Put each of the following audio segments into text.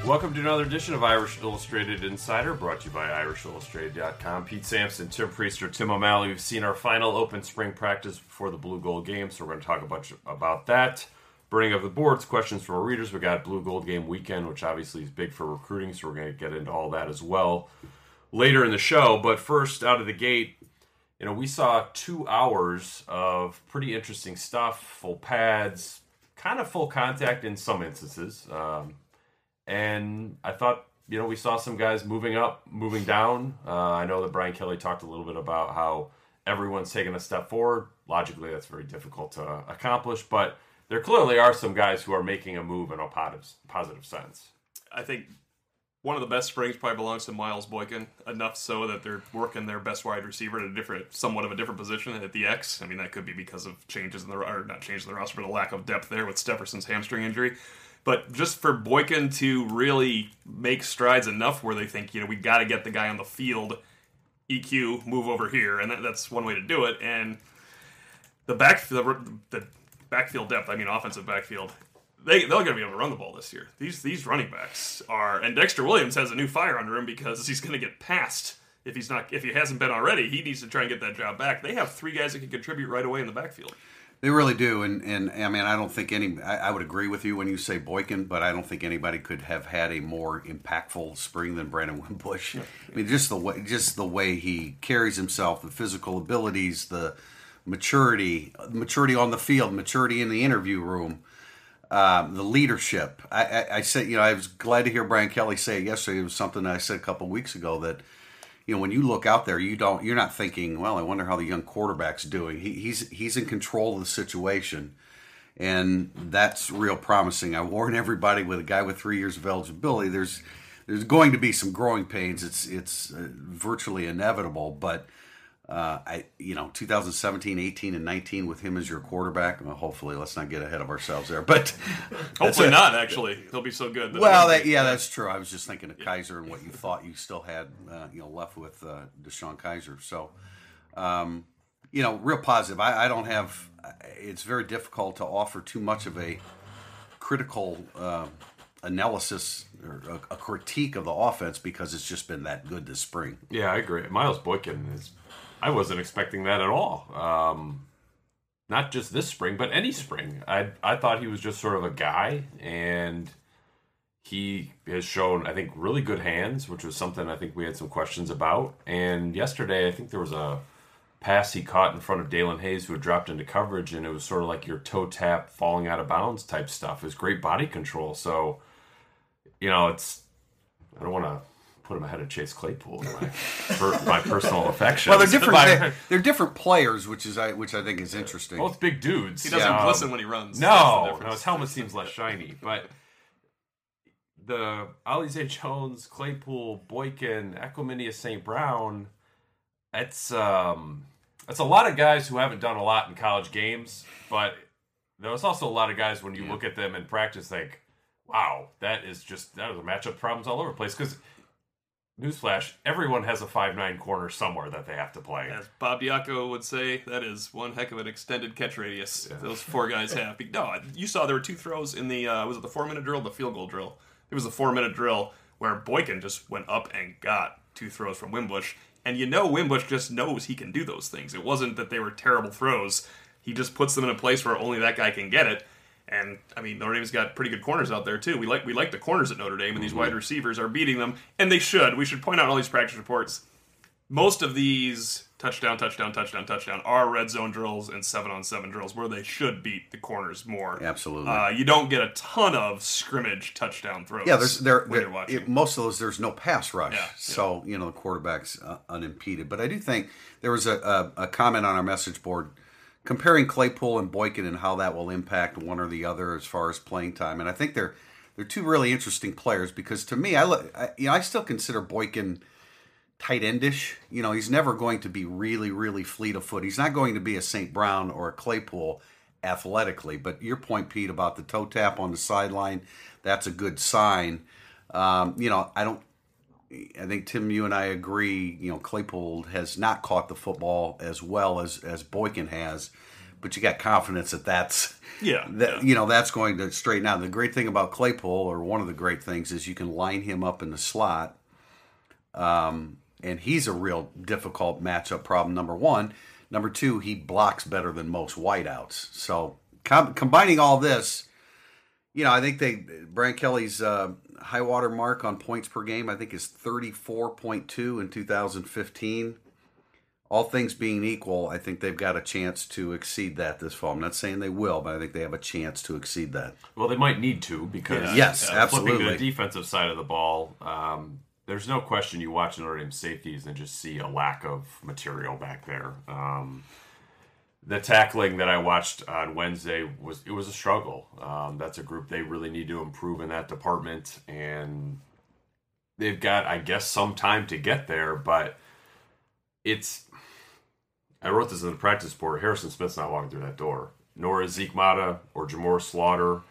Welcome to another edition of Irish Illustrated Insider, brought to you by IrishIllustrated.com. Pete Sampson, Tim Priester, Tim O'Malley. We've seen our final open spring practice before the Blue Gold game, so we're going to talk a bunch about that. Burning of the boards, questions from our readers. We got Blue Gold game weekend, which obviously is big for recruiting, so we're going to get into all that as well later in the show. But first, out of the gate, we saw 2 hours of pretty interesting stuff, full pads, kind of full contact in some instances. And I thought, we saw some guys moving up, moving down. I know that Brian Kelly talked a little bit about how everyone's taken a step forward. Logically, that's very difficult to accomplish, but there clearly are some guys who are making a move in a positive sense. I think one of the best springs probably belongs to Miles Boykin, enough so that they're working their best wide receiver at somewhat of a different position at the X. I mean, that could be because of changes in the roster, but a lack of depth there with Stepherson's hamstring injury. But just for Boykin to really make strides enough where they think, we got to get the guy on the field, EQ, move over here, and that's one way to do it. And the backfield depth, offensive backfield, they're going to be able to run the ball this year. These running backs are, and Dexter Williams has a new fire under him because he's going to get passed. If he hasn't been already, he needs to try and get that job back. They have 3 guys that can contribute right away in the backfield. They really do, and I don't think I would agree with you when you say Boykin, but I don't think anybody could have had a more impactful spring than Brandon Wimbush. Yeah. Just the way he carries himself, the physical abilities, the maturity on the field, maturity in the interview room, the leadership. I said, I was glad to hear Brian Kelly say it yesterday. It was something I said a couple of weeks ago that, when you look out there, you're not thinking, well, I wonder how the young quarterback's doing. He's in control of the situation, and that's real promising. I warn everybody, with a guy with 3 years of eligibility, there's going to be some growing pains. It's virtually inevitable, but 2017, 18, and 19 with him as your quarterback. Well, hopefully, let's not get ahead of ourselves there. But hopefully not. Actually, he'll be so good. That's true. I was just thinking of Kaiser and what you thought you still had, left with Deshaun Kaiser. So, real positive. I don't have. It's very difficult to offer too much of a critical analysis or a critique of the offense because it's just been that good this spring. Yeah, I agree. Miles Boykin is. I wasn't expecting that at all. Not just this spring, but any spring. I thought he was just sort of a guy, and he has shown, I think, really good hands, which was something I think we had some questions about. And yesterday, I think there was a pass he caught in front of Dalen Hayes, who had dropped into coverage, and it was sort of like your toe tap, falling out of bounds type stuff. It was great body control. So, I don't want to put him ahead of Chase Claypool, my personal affection. Well, they're different players, which I think is interesting. Both big dudes. He doesn't glisten when he runs. No, his helmet seems less shiny. But the Alize Jones, Claypool, Boykin, Equanimeous St. Brown, it's a lot of guys who haven't done a lot in college games, but there's also a lot of guys when you look at them in practice think, wow, that was a matchup problems all over the place. Because newsflash, everyone has a 5'9" corner somewhere that they have to play. As Bob Diaco would say, that is one heck of an extended catch radius those 4 guys have. No, you saw there were 2 throws in the, was it the 4-minute drill, the field goal drill? It was a 4-minute drill where Boykin just went up and got 2 throws from Wimbush. And Wimbush just knows he can do those things. It wasn't that they were terrible throws. He just puts them in a place where only that guy can get it. And, Notre Dame's got pretty good corners out there, too. We like the corners at Notre Dame, and these wide receivers are beating them. And they should. We should point out all these practice reports. Most of these touchdown are red zone drills and 7-on-7 drills where they should beat the corners more. Absolutely. You don't get a ton of scrimmage touchdown throws. Yeah, when you're watching. Most of those, there's no pass rush. Yeah. So, the quarterback's unimpeded. But I do think there was a comment on our message board comparing Claypool and Boykin and how that will impact one or the other as far as playing time. And I think they're 2 really interesting players because to me, I still consider Boykin tight endish. He's never going to be really, really fleet of foot. He's not going to be a St. Brown or a Claypool athletically. But your point, Pete, about the toe tap on the sideline, that's a good sign. I think, Tim, you and I agree, Claypool has not caught the football as well as Boykin has. but you got confidence that that's Yeah, that's going to straighten out. The great thing about Claypool, or one of the great things, is you can line him up in the slot, and he's a real difficult matchup problem. Number one, number two, he blocks better than most wideouts. So combining all this, I think Brian Kelly's high water mark on points per game, I think, is 34.2 in 2015. All things being equal, I think they've got a chance to exceed that this fall. I'm not saying they will, but I think they have a chance to exceed that. Well, they might need to, because yes, absolutely. Flipping to the defensive side of the ball, there's no question you watch Notre Dame safeties and just see a lack of material back there. The tackling that I watched on Wednesday was a struggle. That's a group they really need to improve in that department, and they've got, I guess, some time to get there, but I wrote this in the practice report. Harrison Smith's not walking through that door, nor is Zeke Mata or Jamor Slaughter.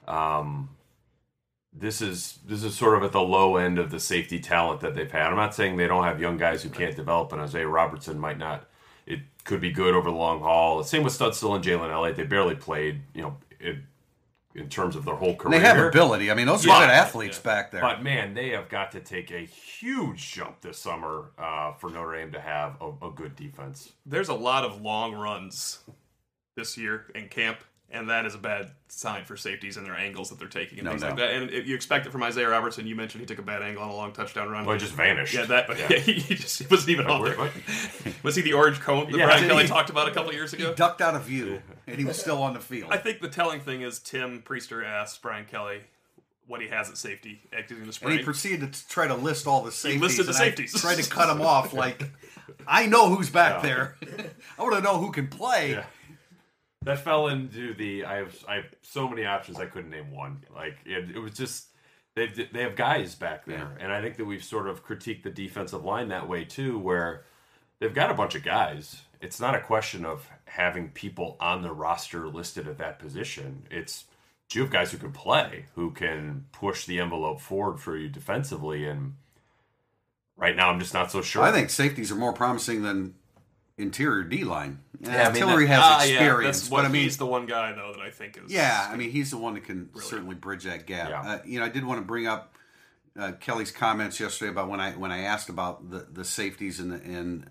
This is sort of at the low end of the safety talent that they've had. I'm not saying they don't have young guys who can't develop, and Isaiah Robertson might not. It could be good over the long haul. Same with Studstill and Jalen Elliott. They barely played, in terms of their whole career. They have ability. I mean, those are good athletes back there. But, man, they have got to take a huge jump this summer for Notre Dame to have a good defense. There's a lot of long runs this year in camp, and that is a bad sign for safeties and their angles that they're taking and things like that. And you expect it from Isaiah Robertson. You mentioned he took a bad angle on a long touchdown run. Well, he just vanished. He wasn't even on there. Was he the orange cone that Brian Kelly talked about a couple years ago? He ducked out of view, and he was still on the field. I think the telling thing is Tim Priester asked Brian Kelly what he has at safety exiting the spring. And he proceeded to try to list all the safeties. He listed the safeties. I tried to cut him off like, I know who's back there. I want to know who can play. Yeah. That fell into I have so many options I couldn't name one. Like it was just they have guys back there, and I think that we've sort of critiqued the defensive line that way too, where they've got a bunch of guys. It's not a question of having people on the roster listed at that position. It's you have guys who can play, who can push the envelope forward for you defensively, and right now I'm just not so sure. I think safeties are more promising than interior D-line. Yeah, Tillery has experience. That's but he's the one guy, though, that I think is... Yeah, he's the one that can certainly bridge that gap. Yeah. I did want to bring up Kelly's comments yesterday about when I asked about the safeties and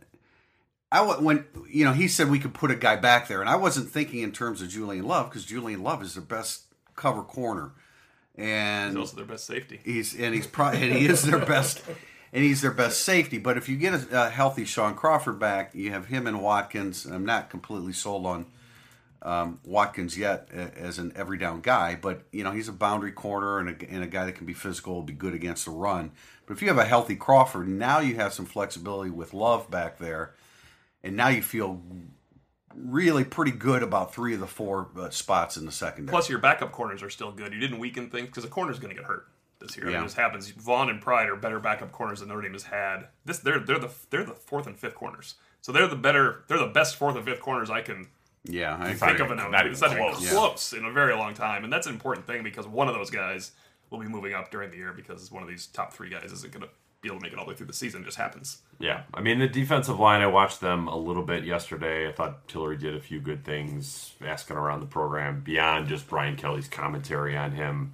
he said we could put a guy back there, and I wasn't thinking in terms of Julian Love, because Julian Love is their best cover corner. And he's also their best safety. He is their best... And he's their best safety. But if you get a healthy Sean Crawford back, you have him and Watkins. I'm not completely sold on Watkins yet as an every down guy, but he's a boundary corner and a guy that can be physical, will be good against the run. But if you have a healthy Crawford, now you have some flexibility with Love back there, and now you feel really pretty good about 3 of the 4 spots in the secondary. Plus, your backup corners are still good. You didn't weaken things because the corner's going to get hurt this year. Yeah. It just happens. Vaughn and Pride are better backup corners than Notre Dame has had. They're the 4th and 5th corners. So they're the best 4th and 5th corners I can think of. It's not even close in a very long time, and that's an important thing because one of those guys will be moving up during the year because one of these top 3 guys isn't going to be able to make it all the way through the season. It just happens. Yeah, the defensive line, I watched them a little bit yesterday. I thought Tillery did a few good things, asking around the program beyond just Brian Kelly's commentary on him.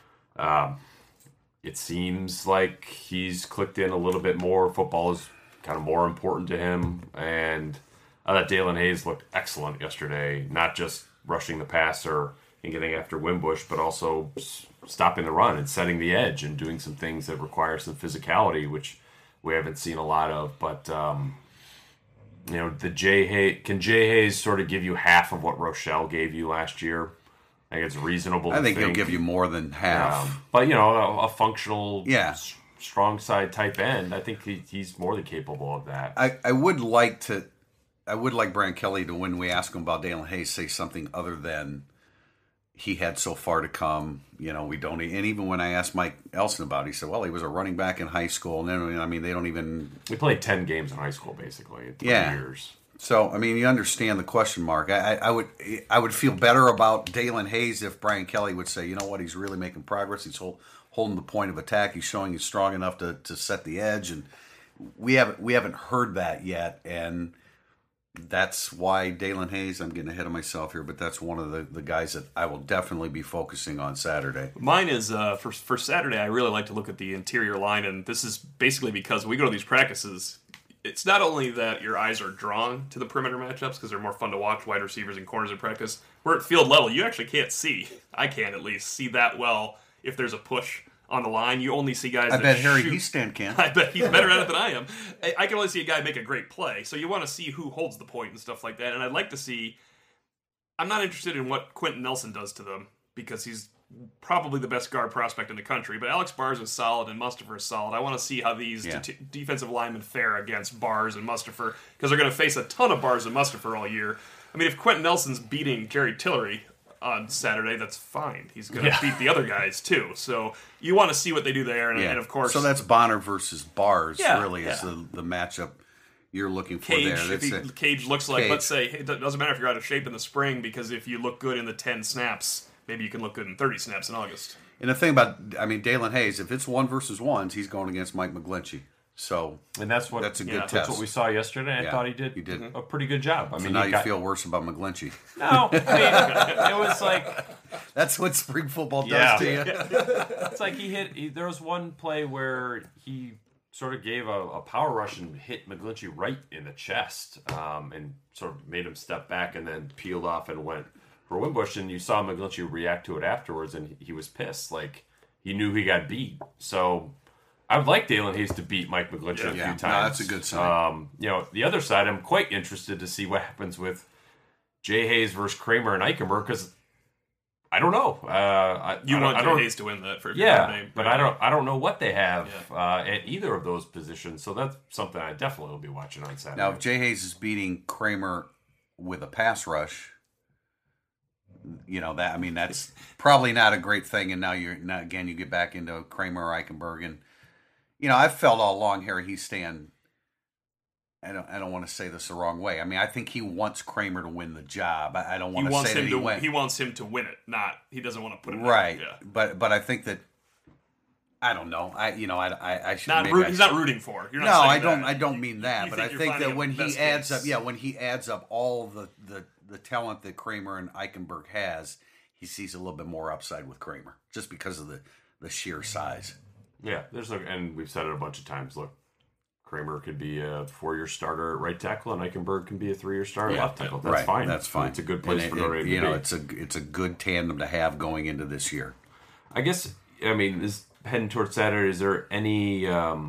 It seems like he's clicked in a little bit more. Football is kind of more important to him. And I thought Dalen Hayes looked excellent yesterday, not just rushing the passer and getting after Wimbush, but also stopping the run and setting the edge and doing some things that require some physicality, which we haven't seen a lot of. But, can Jay Hayes sort of give you half of what Rochelle gave you last year? I think it's reasonable. I think he'll give you more than half. But, a functional, strong side type end, I think he's more than capable of that. I would like Brian Kelly to, when we ask him about Dalen Hayes, say something other than he had so far to come. We don't. And even when I asked Mike Elson about it, he said, well, he was a running back in high school. And then, they don't even... We played 10 games in high school, basically, in 3 years. So, you understand the question mark. I would feel better about Dalen Hayes if Brian Kelly would say, you know what, he's really making progress. He's holding the point of attack. He's showing he's strong enough to set the edge. And we haven't heard that yet. And that's why Dalen Hayes, I'm getting ahead of myself here, but that's one of the guys that I will definitely be focusing on Saturday. Mine is, for Saturday, I really like to look at the interior line, and this is basically because when we go to these practices, it's not only that your eyes are drawn to the perimeter matchups because they're more fun to watch, wide receivers and corners in practice. We're at field level. You actually can't see, I can at least, see that well if there's a push on the line. You only see guys that bet Harry shoot. Easton can. I bet he's better at it than I am. I can only see a guy make a great play, so you want to see who holds the point and stuff like that. And I'd like to see... I'm not interested in what Quentin Nelson does to them because he's probably the best guard prospect in the country, but Alex Bars is solid and Mustipher is solid. I want to see how these defensive linemen fare against Bars and Mustipher because they're going to face a ton of Bars and Mustipher all year. I mean, if Quentin Nelson's beating Jerry Tillery on Saturday, that's fine. He's going to beat the other guys too. So you want to see what they do there, and of course, so that's Bonner versus Bars. Is the matchup you're looking for Cage, there. Cage looks like, let's say, it doesn't matter if you're out of shape in the spring because if you look good in the 10 snaps, maybe you can look good in 30 snaps in August. And the thing about, Dalen Hayes, if it's 1 versus 1s, he's going against Mike McGlinchey. So and that's a good test. That's what we saw yesterday. I thought he did a pretty good job. So now you feel worse about McGlinchey. No, it was like that's what spring football does to you. It's like there was one play where he sort of gave a power rush and hit McGlinchey right in the chest, and sort of made him step back and then peeled off and went for Wimbush. And you saw McGlinchey react to it afterwards, and he was pissed. Like he knew he got beat. So I would like Dalen Hayes to beat Mike McGlinchey a few times. No, that's a good sign. The other side, I'm quite interested to see what happens with Jay Hayes versus Kramer and Eichenberg because I don't know. You want Jay Hayes to win that for your name, but I don't know what they have at either of those positions. So that's something I definitely will be watching on Saturday. Now, if Jay Hayes is beating Kramer with a pass rush, that's probably not a great thing. And now you get back into Kramer or Eichenberg, and I've felt all along Harry Hiestand. I don't want to say this the wrong way. I mean, I think he wants Kramer to win the job. I don't want to say that he wants him to win it. Not he doesn't want to put it right. Yeah. But I think that I don't know. I should. He's not rooting for. You're not no, I don't. I don't mean that. But I think that when he adds up all the talent that Kramer and Eichenberg has, he sees a little bit more upside with Kramer just because of the sheer size. Yeah, and we've said it a bunch of times. Look, Kramer could be a 4-year starter at right tackle, and Eichenberg can be a 3-year starter at left tackle. That's fine. That's fine. It's a good place for Notre Dame to be. It's a good tandem to have going into this year. I guess. Is heading towards Saturday. Is there any a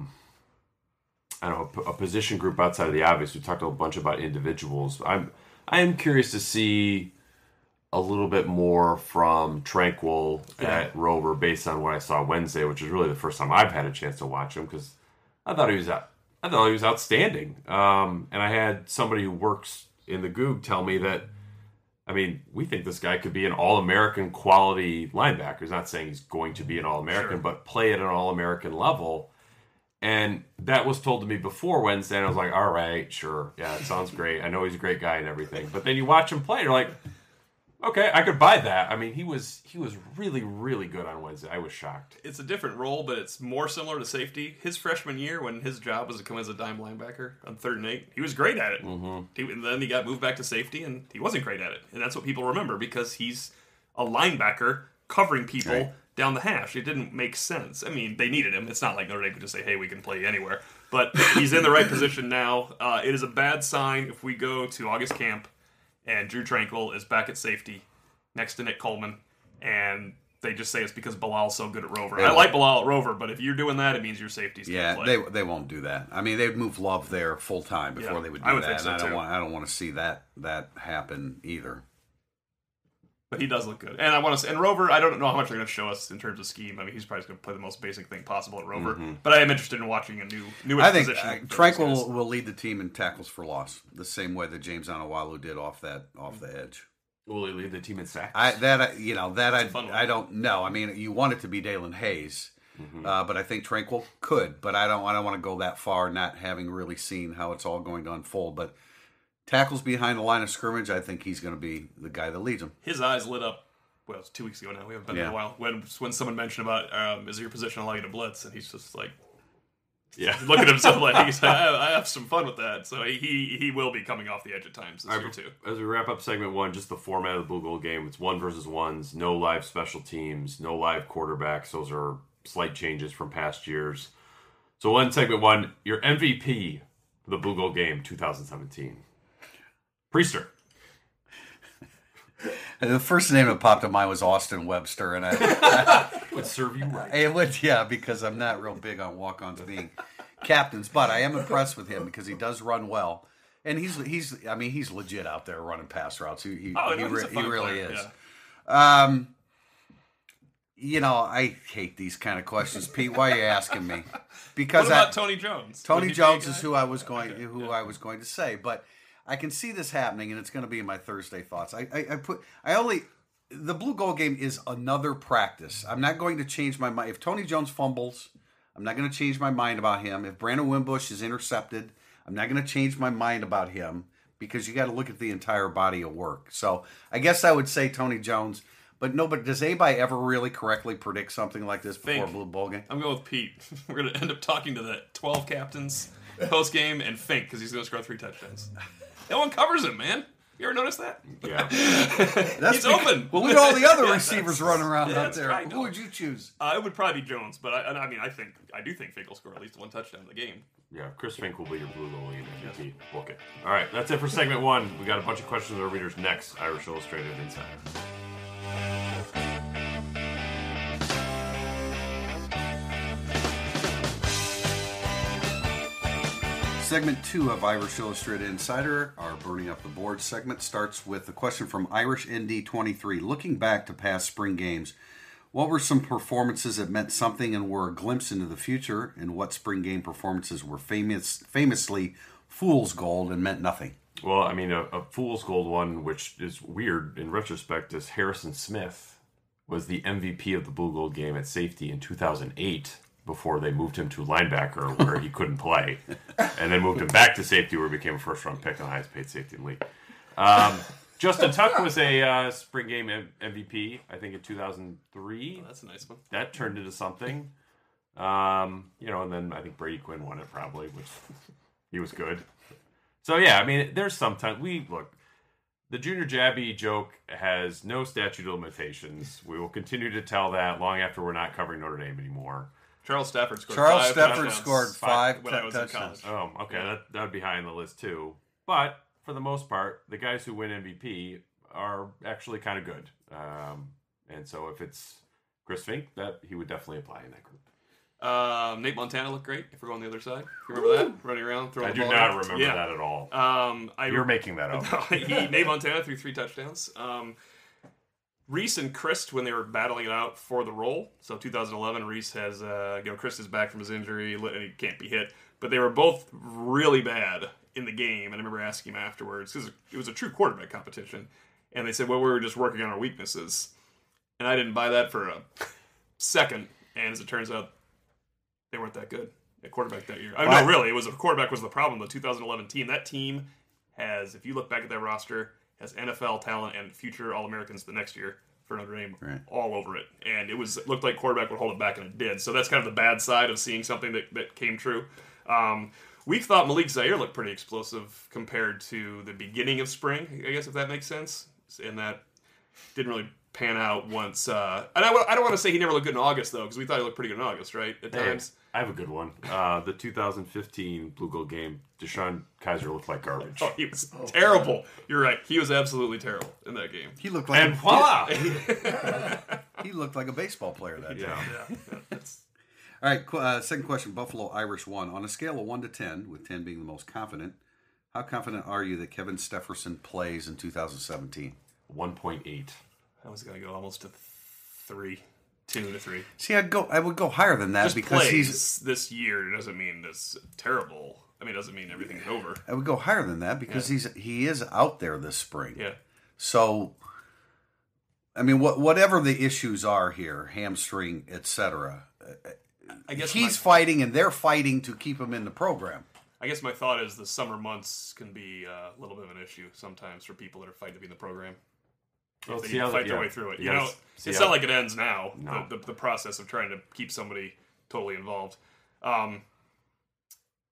position group outside of the obvious? We talked a bunch about individuals. I am curious to see a little bit more from Tranquil at Rover based on what I saw Wednesday, which is really the first time I've had a chance to watch him because I thought he was outstanding. And I had somebody who works in the Goog tell me that, we think this guy could be an All-American quality linebacker. He's not saying he's going to be an All-American, but play at an All-American level. And that was told to me before Wednesday, and I was like, all right, sure. Yeah, it sounds great. I know he's a great guy and everything. But then you watch him play, and you're like, okay, I could buy that. He was really, really good on Wednesday. I was shocked. It's a different role, but it's more similar to safety. His freshman year, when his job was to come as a dime linebacker on 3rd and 8, he was great at it. Mm-hmm. And then he got moved back to safety, and he wasn't great at it. And that's what people remember because he's a linebacker covering people down the hash. It didn't make sense. They needed him. It's not like Notre Dame could just say, hey, we can play anywhere. But he's in the right position now. It is a bad sign if we go to August camp and Drew Tranquil is back at safety next to Nick Coleman, and they just say it's because Bilal's so good at Rover. I like Bilal at Rover, but if you're doing that, it means your safety's going to play. They won't do that. They'd move Love there full time before they would do that. So and I don't want to see that happen either. But he does look good, and and Rover. I don't know how much they're going to show us in terms of scheme. He's probably going to play the most basic thing possible at Rover. Mm-hmm. But I am interested in watching a new. I think Tranquil will lead the team in tackles for loss the same way that James Anawalu did off the edge. Will he lead the team in sacks? I don't know. You want it to be Dalen Hayes, but I think Tranquil could. But I don't want to go that far, not having really seen how it's all going to unfold. But tackles behind the line of scrimmage, I think he's going to be the guy that leads them. His eyes lit up. Well, it was 2 weeks ago now. We haven't been there in a while. When someone mentioned about is your position allow you to blitz, and he's just like, Yeah. Look at himself like I have some fun with that. So he will be coming off the edge at times this year too. As we wrap up segment 1, just the format of the Blue Gold game. It's 1 versus 1s, no live special teams, no live quarterbacks. Those are slight changes from past years. So in segment 1, your MVP for the Blue Gold game 2017. Priester. The first name that popped in mind was Austin Webster, and I Would serve you right. it would, yeah, because I'm not real big on walk-ons being captains, but I am impressed with him because he does run well, and he's legit out there running pass routes. He really is. Yeah. I hate these kind of questions, Pete. Why are you asking me? Because What about Tony Jones? Tony Jones is who I was going to say, but I can see this happening, and it's going to be in my Thursday thoughts. The Blue Gold game is another practice. I'm not going to change my mind. If Tony Jones fumbles, I'm not going to change my mind about him. If Brandon Wimbush is intercepted, I'm not going to change my mind about him because you got to look at the entire body of work. So I guess I would say Tony Jones. But no, does anybody ever really correctly predict something like this before Blue Bowl game? I'm going with Pete. We're going to end up talking to the 12 captains post game and Fink because he's going to score 3 touchdowns. No one covers him, man. You ever notice that? Yeah. He's open. Well, look at all the other receivers running around out there. Right, Who would you choose? It would probably be Jones, but I do think Fink will score at least 1 touchdown in the game. Yeah, Chris Fink will be your Blue Gold lead MVP. Book it. All right, that's it for segment 1. We got a bunch of questions from our readers next. Irish Illustrated Insider. Segment 2 of Irish Illustrated Insider, our Burning Up the Board segment, starts with a question from Irish ND23. Looking back to past spring games, what were some performances that meant something and were a glimpse into the future, and what spring game performances were famously fool's gold and meant nothing? Well, I mean, a fool's gold one, which is weird in retrospect, is Harrison Smith was the MVP of the Blue Gold game at safety in 2008. Before they moved him to linebacker where he couldn't play. And then moved him back to safety where he became a first-round pick and the highest paid safety in the league. Justin Tuck was a spring game MVP, I think in 2003. Oh, that's a nice one. That turned into something. And then I think Brady Quinn won it probably, which he was good. So, yeah, I mean, there's sometimes... The Junior Jabby joke has no statute of limitations. We will continue to tell that long after we're not covering Notre Dame anymore. Charles Stafford scored five when I was in touchdowns. college. Oh, okay. Yeah. That would be high on the list, too. But for the most part, the guys who win MVP are actually kind of good. And so if it's Chris Fink, he would definitely apply in that group. Nate Montana looked great, if we're going the other side. You remember that? Running around, throwing the ball. I do not remember that at all. You're making that up. Nate Montana threw 3 touchdowns. Reese and Christ, when they were battling it out for the role, so 2011, Reese has, Christ is back from his injury, and he can't be hit, but they were both really bad in the game, and I remember asking him afterwards, because it was a true quarterback competition, and they said, well, we were just working on our weaknesses, and I didn't buy that for a second, and as it turns out, they weren't that good at quarterback that year. No, really, quarterback was the problem, the 2011 team. That team has, if you look back at that roster, has NFL talent and future All-Americans the next year for Notre Dame all over it. And it looked like quarterback would hold it back, and it did. So that's kind of the bad side of seeing something that came true. We thought Malik Zaire looked pretty explosive compared to the beginning of spring, I guess, if that makes sense. And that didn't really pan out once. And I don't want to say he never looked good in August, though, because we thought he looked pretty good in August, right? At times. I have a good one. The 2015 Blue Gold game, Deshaun Kaiser looked like garbage. Oh, he was terrible. You're right. He was absolutely terrible in that game. He looked like and voila! He looked like a baseball player that day. Yeah. All right, second question, Buffalo Irish 1. On a scale of 1 to 10, with 10 being the most confident, how confident are you that Kevin Stepherson plays in 2017? 1.8. I was going to go almost to 3. 2 to 3. See, I would go higher than that. Just because he's this year doesn't mean this terrible. I mean, it doesn't mean everything's over. I would go higher than that because he is out there this spring. Yeah. So, I mean, whatever the issues are here, hamstring, etc. I guess he's fighting, and they're fighting to keep him in the program. I guess my thought is the summer months can be a little bit of an issue sometimes for people that are fighting to be in the program. Well, they fight their way through it. It's not like it ends now. No. The process of trying to keep somebody totally involved.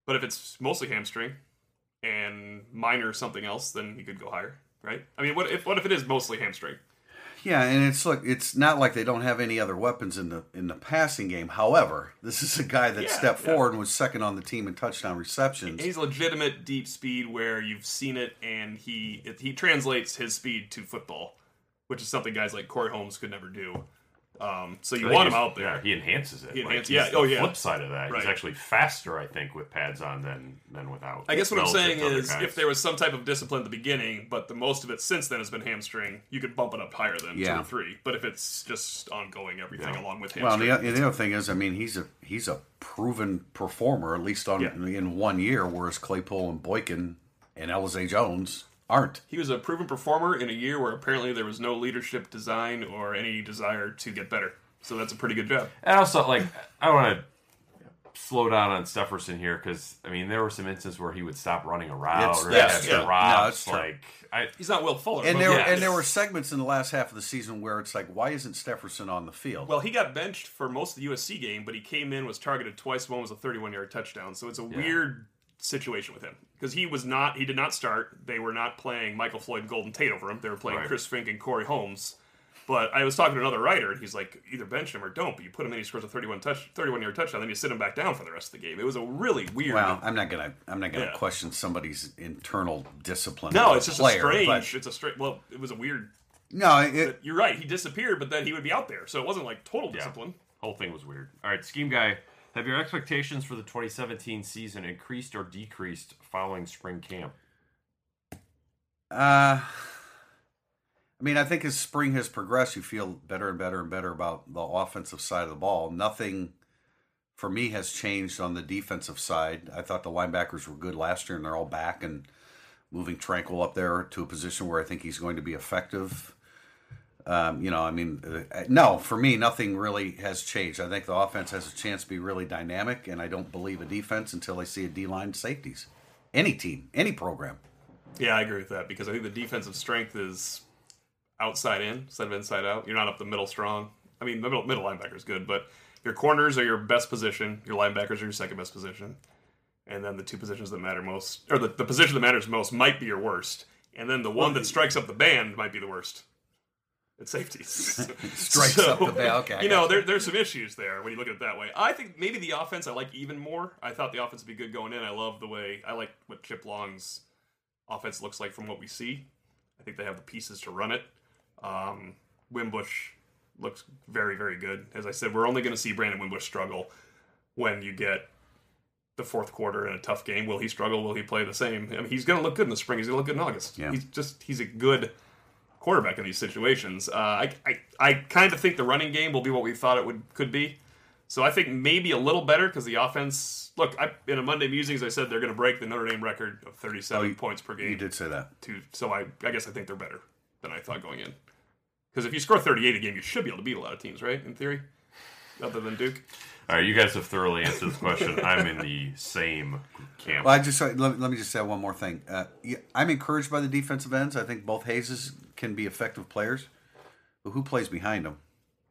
But if it's mostly hamstring and minor something else, then he could go higher, right? I mean, what if it is mostly hamstring? Yeah, and it's not like they don't have any other weapons in the passing game. However, this is a guy that stepped forward and was second on the team in touchdown receptions. He's legitimate deep speed where you've seen it, and he translates his speed to football, which is something guys like Corey Holmes could never do. So you want him out there. Yeah, he enhances it. He enhances, the flip side of that. Right. He's actually faster, I think, with pads on than without. I guess what I'm saying is, guys. if there was some type of discipline at the beginning, but the most of it since then has been hamstring, you could bump it up higher than 2 or 3. But if it's just ongoing everything along with hamstring. Well, the other thing is, I mean, he's a proven performer, at least in 1 year, whereas Claypool and Boykin and Alizé Jones aren't. He was a proven performer in a year where apparently there was no leadership design or any desire to get better. So that's a pretty good job. And also, I want to slow down on Stefferson here because, I mean, there were some instances where he would stop running a route or have drops. No, it's true. He's not Will Fuller. And there were segments in the last half of the season where it's like, why isn't Stefferson on the field? Well, he got benched for most of the USC game, but he came in, was targeted twice. One was a 31-yard touchdown. So it's a weird situation with him because he did not start. They were not playing Michael Floyd and Golden Tate over him. They were playing Chris Fink and Corey Holmes. But I was talking to another writer, and he's like, either bench him or don't. But you put him in, he scores a 31-yard touchdown, then you sit him back down for the rest of the game. It was a really weird. Well, I'm not gonna question somebody's internal discipline. No, it's just strange. Well, it was a weird. No, you're right. He disappeared, but then he would be out there, so it wasn't like total discipline. Whole thing was weird. All right, Scheme Guy, have your expectations for the 2017 season increased or decreased following spring camp? I mean, I think as spring has progressed, you feel better and better and better about the offensive side of the ball. Nothing, for me, has changed on the defensive side. I thought the linebackers were good last year, and they're all back and moving Tranquil up there to a position where I think he's going to be effective. No, for me, nothing really has changed. I think the offense has a chance to be really dynamic, and I don't believe a defense until I see a D-line safeties. Any team, any program. Yeah, I agree with that because I think the defensive strength is outside in instead of inside out. You're not up the middle strong. I mean, the middle linebacker is good, but your corners are your best position. Your linebackers are your second best position. And then the two positions that matter most, or the position that matters most might be your worst. And then the one that strikes up the band might be the worst. It's safeties. Strikes up the band, okay. There's some issues there when you look at it that way. I think maybe the offense I like even more. I thought the offense would be good going in. I like what Chip Long's offense looks like from what we see. I think they have the pieces to run it. Wimbush looks very, very good. As I said, we're only going to see Brandon Wimbush struggle when you get the fourth quarter in a tough game. Will he struggle? Will he play the same? I mean, he's going to look good in the spring. He's going to look good in August. Yeah. He's a good quarterback in these situations. I kind of think the running game will be what we thought it could be. So I think maybe a little better because the offense. Look, in a Monday Musings, I said they're going to break the Notre Dame record of 37 points per game. You did say that. So I guess I think they're better than I thought going in. Because if you score 38 a game, you should be able to beat a lot of teams, right? In theory, other than Duke. All right, you guys have thoroughly answered this question. I'm in the same camp. Well, let me just say one more thing. I'm encouraged by the defensive ends. I think both Hayeses can be effective players, but who plays behind them?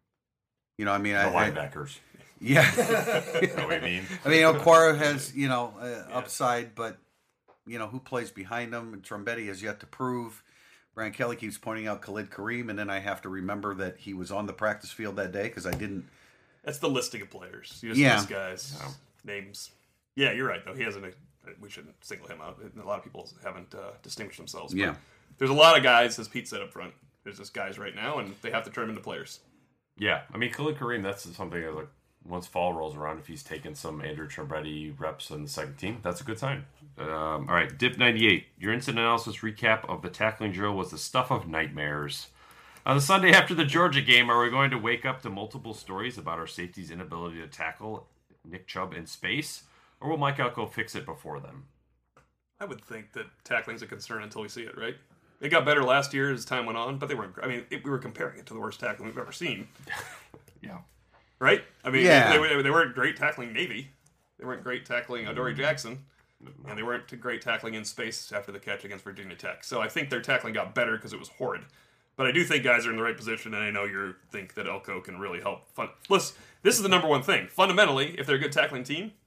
The linebackers. Yeah. Is that what you mean? I mean, Okwara has upside, but who plays behind them? And Trombetti has yet to prove. Brian Kelly keeps pointing out Khalid Kareem, and then I have to remember that he was on the practice field that day because I didn't. That's the listing of players. You just list guys, names. Yeah, you're right, though. He hasn't. We shouldn't single him out. A lot of people haven't distinguished themselves. But there's a lot of guys, as Pete said up front. There's just guys right now, and they have to turn them into players. Yeah, I mean, Khalid Kareem, that's something that, once fall rolls around, if he's taken some Andrew Trombetti reps on the second team, that's a good sign. All right, Dip98. Your instant analysis recap of the tackling drill was the stuff of nightmares. On the Sunday after the Georgia game, are we going to wake up to multiple stories about our safety's inability to tackle Nick Chubb in space, or will Mike Elko fix it before then? I would think that tackling's a concern until we see it, right? It got better last year as time went on, but they weren't. I mean, we were comparing it to the worst tackling we've ever seen. Yeah. Right? I mean, they weren't great tackling Navy. They weren't great tackling Adoree Jackson. And they weren't great tackling in space after the catch against Virginia Tech. So I think their tackling got better because it was horrid. But I do think guys are in the right position, and I know you think that Elko can really help. Listen, this is the number one thing. Fundamentally, if they're a good tackling team,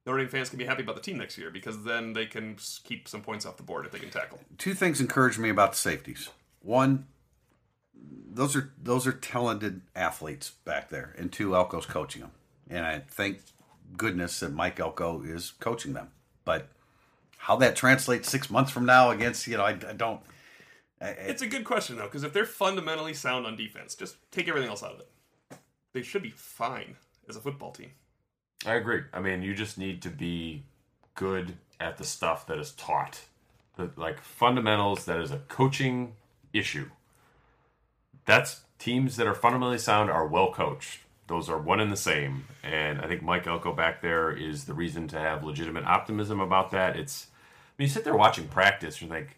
Notre Dame fans can be happy about the team next year because then they can keep some points off the board if they can tackle. Two things encourage me about the safeties. One, those are talented athletes back there, and two, Elko's coaching them, and I thank goodness that Mike Elko is coaching them. But how that translates 6 months from now against, I don't. It's a good question though, because if they're fundamentally sound on defense, just take everything else out of it. They should be fine as a football team. I agree. I mean, you just need to be good at the stuff that is taught. Like fundamentals, that is a coaching issue. That's teams that are fundamentally sound are well coached. Those are one and the same. And I think Mike Elko back there is the reason to have legitimate optimism about that. You sit there watching practice, you're like,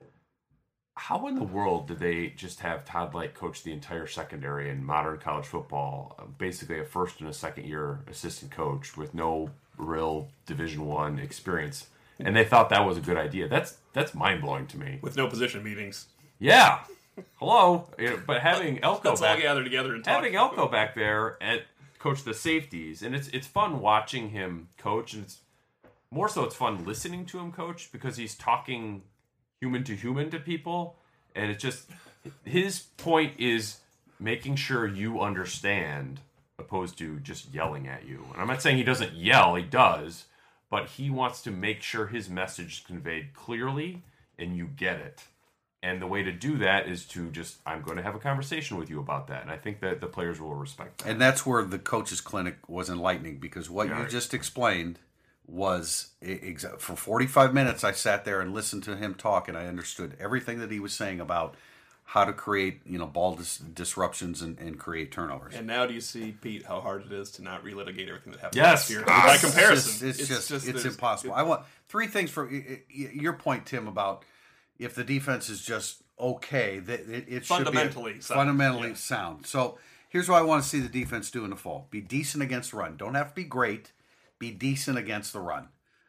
how in the world did they just have Todd Light coach the entire secondary in modern college football? Basically a first and a second year assistant coach with no real Division I experience. And they thought that was a good idea. That's mind-blowing to me. With no position meetings. Yeah. Hello. But having Elko Let's all gather together and talk. Having Elko back there and coach the safeties, and it's fun watching him coach, and it's fun listening to him coach because he's talking human to people, and it's just his point is making sure you understand opposed to just yelling at you. And I'm not saying he doesn't yell, he does, but he wants to make sure his message is conveyed clearly and you get it. And the way to do that is to just, I'm going to have a conversation with you about that. And I think that the players will respect that. And that's where the coaches clinic was enlightening, because what you just explained was for 45 minutes I sat there and listened to him talk, and I understood everything that he was saying about how to create ball disruptions and create turnovers. And now do you see, Pete, how hard it is to not relitigate everything that happened Yes. last year? By comparison, it's impossible. I want three things for your point, Tim, about if the defense is just okay, it fundamentally should be fundamentally sound. So here's what I want to see the defense do in the fall: be decent against the run. Don't have to be great. Be decent against the run.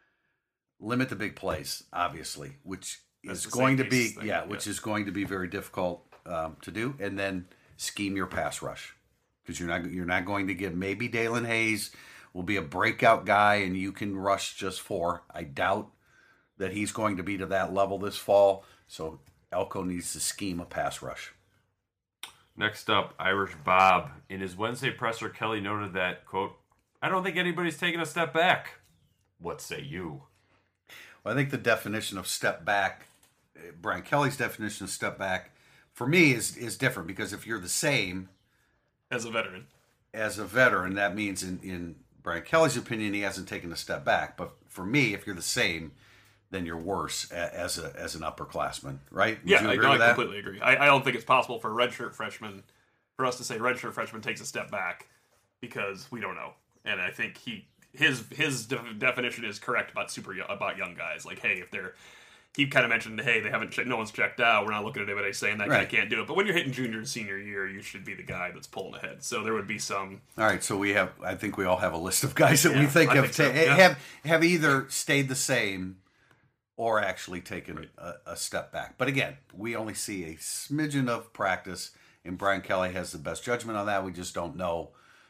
Limit the big plays, obviously, which is going to be is going to be very difficult to do. And then scheme your pass rush, because you're not going to get, maybe Dalen Hayes will be a breakout guy and you can rush just 4. I doubt that he's going to be to that level this fall. So Elko needs to scheme a pass rush. Next up, Irish Bob. In his Wednesday presser, Kelly noted that, quote, I don't think anybody's taken a step back. What say you? Well, I think the definition of step back, Brian Kelly's definition of step back, for me is different, because if you're the same as a veteran, that means in Brian Kelly's opinion, he hasn't taken a step back. But for me, if you're the same, then you're worse as an upperclassman, right? I completely agree. I don't think it's possible for a redshirt freshman, for us to say redshirt freshman takes a step back, because we don't know. And I think his definition is correct about young guys. Like, hey, he kind of mentioned, hey, no one's checked out. We're not looking at anybody saying that guy can't do it. But when you're hitting junior and senior year, you should be the guy that's pulling ahead. So there would be some. All right, so I think we all have a list of guys that we think have either stayed the same or actually taken a step back. But again, we only see a smidgen of practice, and Brian Kelly has the best judgment on that. We just don't know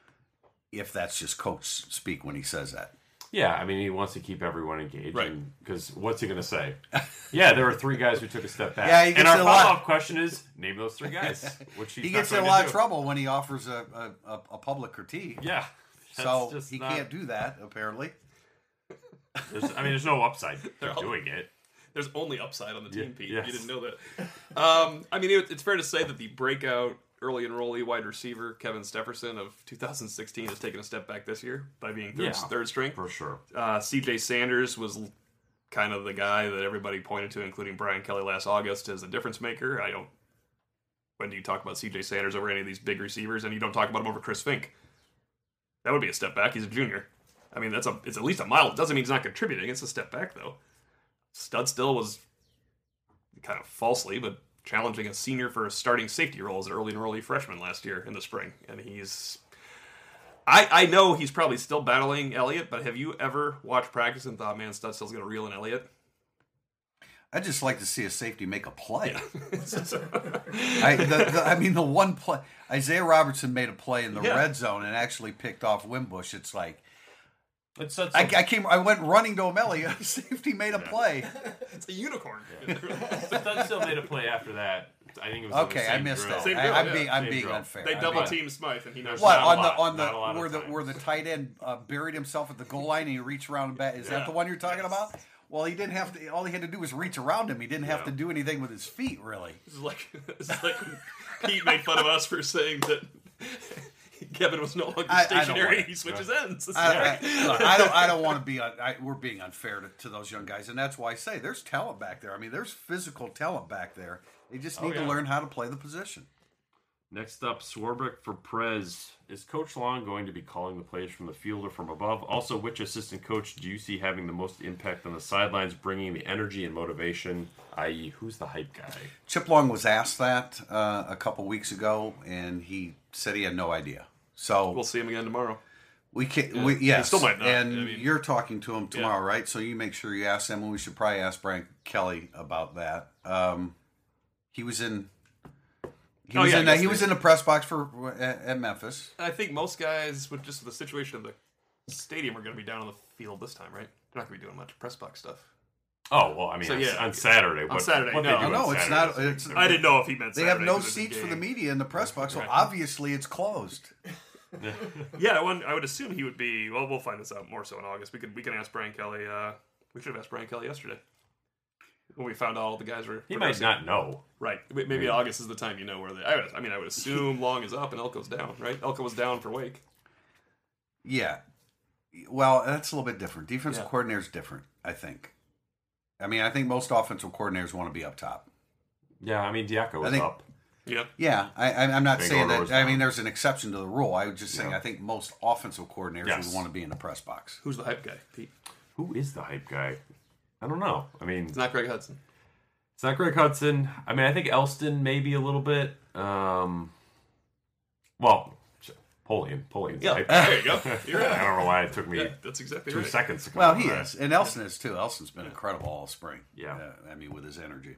if that's just coach speak when he says that. Yeah, I mean, he wants to keep everyone engaged. Right. Because what's he going to say? Yeah, there were 3 guys who took a step back. Yeah, and our follow-up question is, name those 3 guys. Which he gets in a lot of trouble when he offers a public critique. Yeah. So he can't do that, apparently. There's no upside to doing it. There's only upside on the team, Pete. Yes. You didn't know that. I mean, it's fair to say that the breakout early enrollee wide receiver Kevin Stefferson of 2016 has taken a step back this year by being third string. For sure. CJ Sanders was kind of the guy that everybody pointed to, including Brian Kelly last August, as a difference maker. When do you talk about CJ Sanders over any of these big receivers, and you don't talk about him over Chris Fink? That would be a step back. He's a junior. I mean, it's at least a mile. It doesn't mean he's not contributing. It's a step back, though. Stud still was kind of falsely, but challenging a senior for a starting safety role as an early enrollee freshman last year in the spring. And I know he's probably still battling Elliott, but have you ever watched practice and thought, man, Studstill's going to reel in Elliott? I'd just like to see a safety make a play. Yeah. The one play, Isaiah Robertson made a play in the red zone and actually picked off Wimbush. It's like, I went running to O'Malley. Safety made a play. It's a unicorn. But Dunstall made a play after that. I think it was Okay, I missed that. Same drill, I'm Same being drill. unfair. They double teamed Smythe, and he knows What Not on a lot the of where the tight end buried himself at the goal line and he reached around and back? Is that the one you're talking about? Well, he didn't have to. All he had to do was reach around him. He didn't have to do anything with his feet, really. This is like when Pete made fun of us for saying that Kevin was no longer stationary. He switches ends. I don't want to be. We're being unfair to those young guys, and that's why I say there's talent back there. I mean, there's physical talent back there. They just need to learn how to play the position. Next up, Swarbrick for Prez. Is Coach Long going to be calling the plays from the field or from above? Also, which assistant coach do you see having the most impact on the sidelines, bringing the energy and motivation, i.e., who's the hype guy? Chip Long was asked that a couple weeks ago, and he said he had no idea. So We'll see him again tomorrow. we can. Yes, He still might not. And you're talking to him tomorrow, right? So you make sure you ask him, and we should probably ask Brian Kelly about that. He was in. He was in the press box at Memphis. I think most guys, with just the situation of the stadium, are going to be down on the field this time, right? They're not going to be doing much press box stuff. Oh, well, I mean, on Saturday. On Saturday, what no. they do No, on it's Saturday not. is- It's, I didn't know if he meant they Saturday. have no 'cause it's a seats for the game. media in the press box, so Right. obviously it's closed. Yeah, I would assume he would be. Well, we'll find this out more so in August. We can ask Brian Kelly. We should have asked Brian Kelly yesterday when we found out all the guys were. He might not know. Right. Maybe August is the time you know where they. I would assume Long is up and Elko's down. Right. Elko was down for Wake. Yeah. Well, that's a little bit different. Defensive coordinator is different, I think. I mean, I think most offensive coordinators want to be up top. Yeah, I mean, Diaco was up. Yeah. Yeah, I'm not Big saying order that. was I down. mean, there's an exception to the rule. I was just saying I think most offensive coordinators Yes. would want to be in the press box. Who's the hype guy, Pete? Who is the hype guy? I don't know. I mean, It's not Greg Hudson. it's not Greg Hudson. I mean, I think Elston maybe a little bit. Well, Polian's Yeah. hype. There you go. You're right. I don't know why it took me Yeah, that's exactly 2 right. seconds to come Well, up he with is, and Elston is too. Elston's been incredible all spring. Yeah. I mean, with his energy.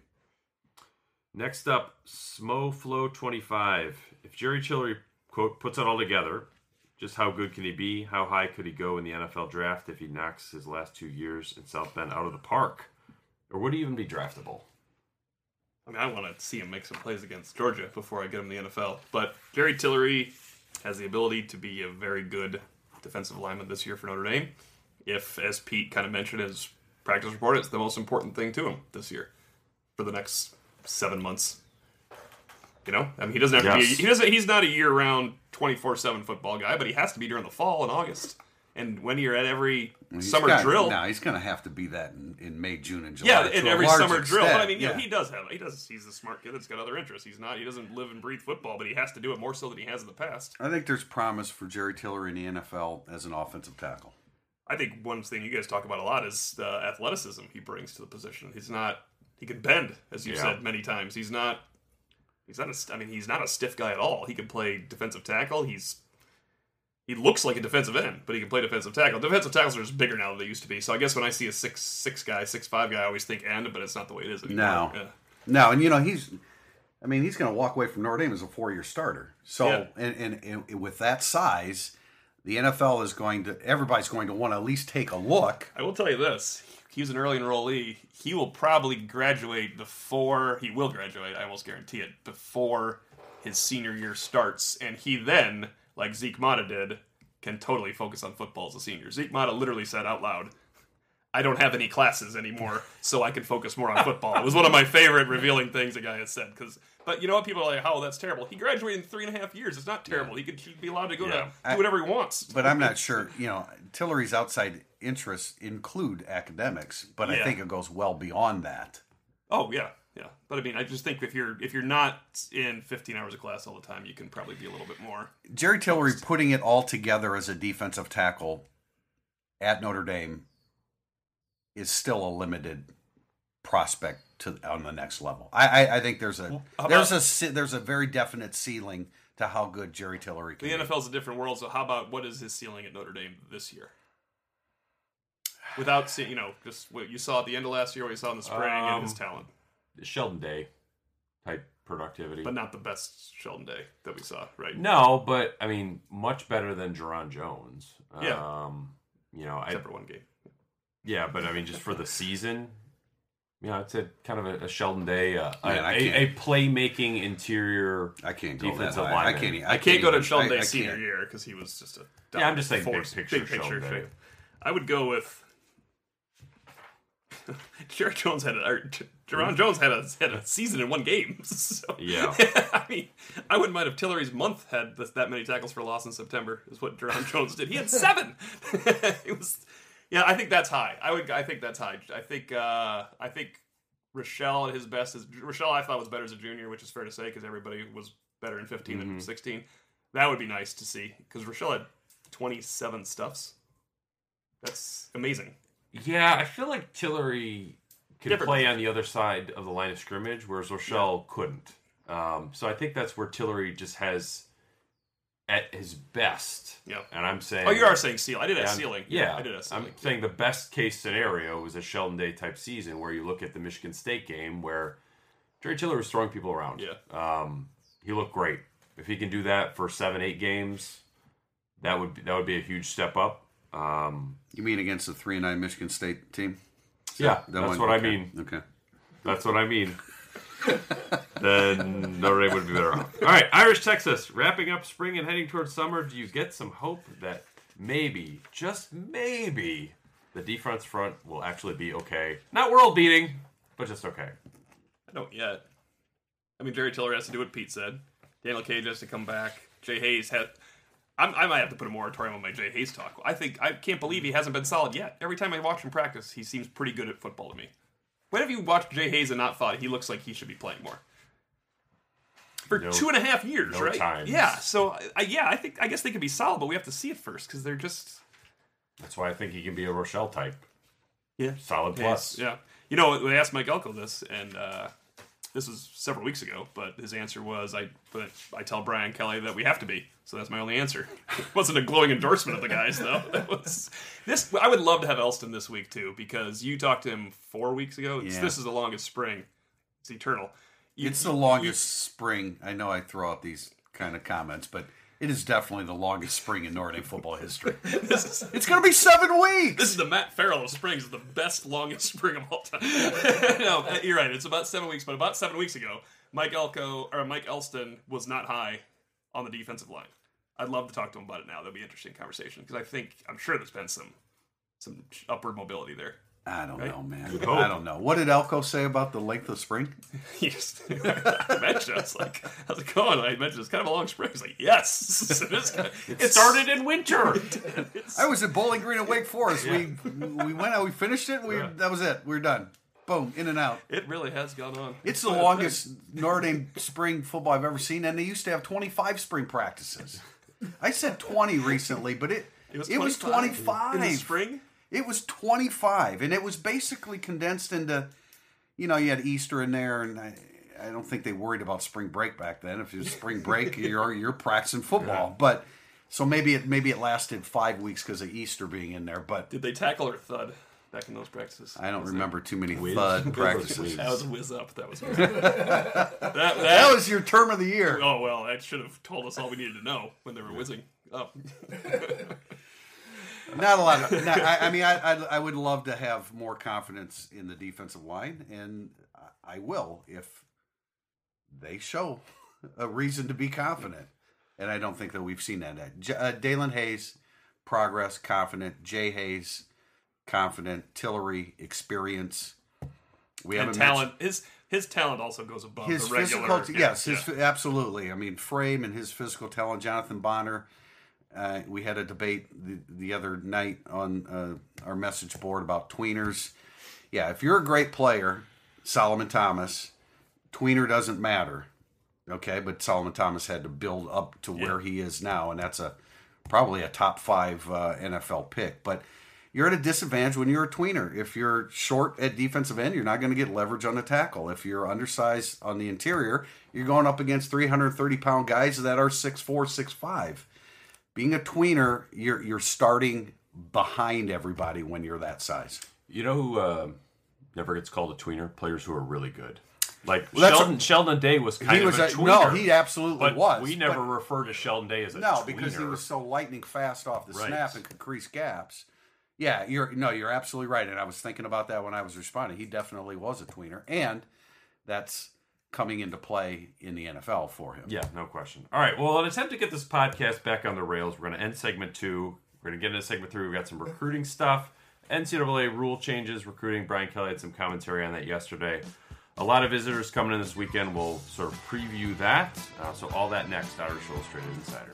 Next up, SmoFlow25. If Jerry Tillery, quote, puts it all together, just how good can he be? How high could he go in the NFL draft if he knocks his last 2 years in South Bend out of the park? Or would he even be draftable? I mean, I want to see him make some plays against Georgia before I get him in the NFL. But Jerry Tillery has the ability to be a very good defensive lineman this year for Notre Dame. If, as Pete kind of mentioned in his practice report, it's the most important thing to him this year for the next 7 months. You know, I mean, he doesn't have to be. He's not a year-round 24/7 football guy, but he has to be during the fall and August. And when you're at every summer drill, no, he's going to have to be that in May, June, and July. yeah, in to a every large summer drill. extent, But I mean, you know, he's a smart kid that's got other interests. He doesn't live and breathe football, but he has to do it more so than he has in the past. I think there's promise for Jerry Tillery in the NFL as an offensive tackle. I think one thing you guys talk about a lot is the athleticism he brings to the position. He can bend, as you've said many times. He's not a stiff guy at all. He can play defensive tackle. He looks like a defensive end, but he can play defensive tackle. Defensive tackles are just bigger now than they used to be. So I guess when I see a 6'6" guy, 6'5" guy, I always think end, but it's not the way it is anymore. No. Yeah. No, and you know, he's going to walk away from Notre Dame as a 4-year starter. So, and with that size, the NFL everybody's going to want to at least take a look. I will tell you this. He's an early enrollee. He will probably graduate he will graduate, I almost guarantee it, before his senior year starts. And he then, like Zeke Mata did, can totally focus on football as a senior. Zeke Mata literally said out loud, I don't have any classes anymore, so I can focus more on football. It was one of my favorite revealing things a guy has said. But you know what? People are like, oh, that's terrible. He graduated in 3.5 years. It's not terrible. He'd be allowed to go to do whatever he wants. But I'm not sure, you know, Tillery's outside interests include academics, but I think it goes well beyond that. Oh, yeah. Yeah. But I mean, I just think if you're not in 15 hours of class all the time, you can probably be a little bit more. Jerry Tillery putting it all together as a defensive tackle at Notre Dame is still a limited prospect on the next level. I think there's a very definite ceiling to how good Jerry Tillery can be. The NFL's a different world, so how about what is his ceiling at Notre Dame this year? Without seeing, you know, just what you saw at the end of last year, what you saw in the spring, and his talent. Sheldon Day type productivity. But not the best Sheldon Day that we saw, right? No, but, I mean, much better than Jerron Jones. Yeah. except for one game. Yeah, but I mean, just for the season, it's a kind of a Sheldon Day, a playmaking interior. I can't go defensive that high. lineman. I can't go to Sheldon Day's senior year because he was just a I'm just saying force, big picture Sheldon Day. I would go with Jerry Jones Jerron Jones had a season in one game. So, yeah, I mean, I wouldn't mind if Tillery's month had that many tackles for loss in September. Is what Jerron Jones did. He had 7. It was. Yeah, I think that's high. I think that's high. I think Rochelle at his best Rochelle. I thought was better as a junior, which is fair to say because everybody was better in 15 than 16. That would be nice to see because Rochelle had 27 stuffs. That's amazing. Yeah, I feel like Tillery could play on the other side of the line of scrimmage, whereas Rochelle couldn't. So I think that's where Tillery just has at his best. Yeah. And I'm saying... Oh, you are saying ceiling. I did have ceiling. Yeah. I did have ceiling. I'm saying the best case scenario was a Sheldon Day type season where you look at the Michigan State game where Jerry Tillery was throwing people around. Yeah. He looked great. If he can do that for 7-8 games, that would be a huge step up. You mean against the 3-9 Michigan State team? Yeah, that's what I mean. Okay. That's what I mean. Then Notre Dame would be better off. All right, Irish Texas, wrapping up spring and heading towards summer. Do you get some hope that maybe, just maybe, the defense front will actually be okay? Not world beating, but just okay. I don't yet. I mean, Jerry Tillery has to do what Pete said. Daniel Cage has to come back. Jay Hayes had. I might have to put a moratorium on my Jay Hayes talk. I can't believe he hasn't been solid yet. Every time I watch him practice, he seems pretty good at football to me. When have you watched Jay Hayes and not thought he looks like he should be playing more? For 2.5 years, right? Times. Yeah. So I guess they could be solid, but we have to see it first because they're just. That's why I think he can be a Rochelle type. Yeah. Solid plus. Yeah. You know, we asked Mike Elko this, and this was several weeks ago, but his answer was, I tell Brian Kelly that we have to be. So that's my only answer. It wasn't a glowing endorsement of the guys, though. I would love to have Elston this week, too, because you talked to him 4 weeks ago. Yeah. This is the longest spring. It's eternal. It's the longest spring. I know I throw out these kind of comments, but it is definitely the longest spring in Notre Dame football history. It's going to be 7 weeks. This is the Matt Farrell of springs. It's the best, longest spring of all time. No, you're right. It's about 7 weeks, but about 7 weeks ago, Mike Elston was not high on the defensive line. I'd love to talk to him about it now. That'd be an interesting conversation because I'm sure there's been some upward mobility there. I don't know, man. hope. I don't know. What did Elko say about the length of spring? Yes. I mentioned, I was like, how's it going? I mentioned it's kind of a long spring. He's like, yes. It started in winter. I was at Bowling Green at Wake Forest. We went out, we finished it. That was it. We're done. Boom, in and out. It really has gone on. It's the longest Notre Dame spring football I've ever seen, and they used to have 25 spring practices. I said 20 recently, but it was 25 in the spring. It was 25, and it was basically condensed into, you had Easter in there, and I don't think they worried about spring break back then. If it was spring break, you're practicing football, Yeah. But so maybe it lasted 5 weeks because of Easter being in there. But Did they tackle or thud back in those practices? I don't remember too many Whiz? thud practices. That was a whiz up. That was That was your term of the year. Oh well, that should have told us all we needed to know when they were whizzing up. Not a lot of. I would love to have more confidence in the defensive line, and I will if they show a reason to be confident. And I don't think that we've seen that. Dalen Hayes, progress, confident. Jay Hayes, confident. Tillery, experience. We And haven't talent. His talent also goes above his the regular. physical. Yes, absolutely. I mean, frame and his physical talent. Jonathan Bonner. We had a debate the other night on our message board about tweeners. Yeah, if you're a great player, Solomon Thomas, tweener doesn't matter. Okay, but Solomon Thomas had to build up to where he is now, and that's probably a top 5 NFL pick. But you're at a disadvantage when you're a tweener. If you're short at defensive end, you're not going to get leverage on the tackle. If you're undersized on the interior, you're going up against 330-pound guys that are 6'4", 6'5". Being a tweener, you're starting behind everybody when you're that size. You know who never gets called a tweener? Players who are really good. Like Sheldon Day was kind of a tweener. No, he absolutely was. We never refer to Sheldon Day as a tweener. No, because he was so lightning fast off the snap and could crease gaps. Yeah, you're absolutely right, and I was thinking about that when I was responding. He definitely was a tweener, and that's coming into play in the NFL for him. Yeah, no question. All right, well, in an attempt to get this podcast back on the rails, we're going to end segment 2. We're going to get into segment 3. We've got some recruiting stuff, NCAA rule changes, recruiting. Brian Kelly had some commentary on that yesterday. A lot of visitors coming in this weekend. We'll sort of preview that. So all that next, Irish Illustrated Insider.